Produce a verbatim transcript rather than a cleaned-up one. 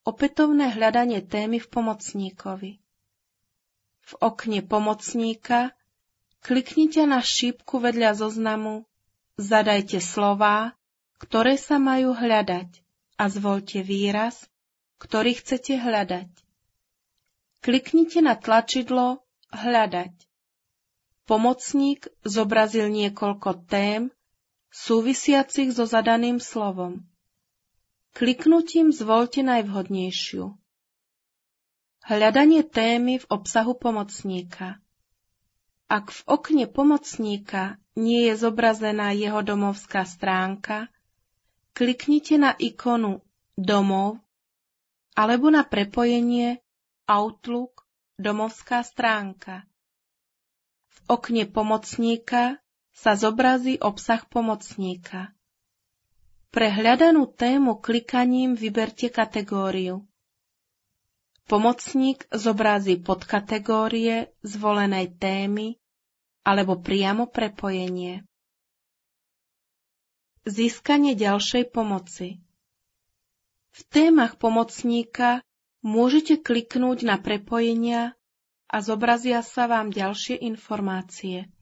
Opätovné hľadanie témy v pomocníkovi. V okne pomocníka kliknite na šípku vedľa zoznamu Zadajte slová, ktoré sa majú hľadať a zvoľte výraz, ktorý chcete hľadať. Kliknite na tlačidlo Hľadať. Pomocník zobrazil niekoľko tém súvisiacich so zadaným slovom. Kliknutím zvoľte najvhodnejšiu. Hľadanie témy v obsahu pomocníka. Ak v okne pomocníka nie je zobrazená jeho domovská stránka, kliknite na ikonu Domov alebo na prepojenie Outlook domovská stránka. V okne pomocníka sa zobrazí obsah pomocníka. Pre hľadanú tému klikaním vyberte kategóriu. Pomocník zobrazí podkategórie zvolenej témy alebo priamo prepojenie. Získanie ďalšej pomoci. V témach pomocníka môžete kliknúť na prepojenia a zobrazia sa vám ďalšie informácie.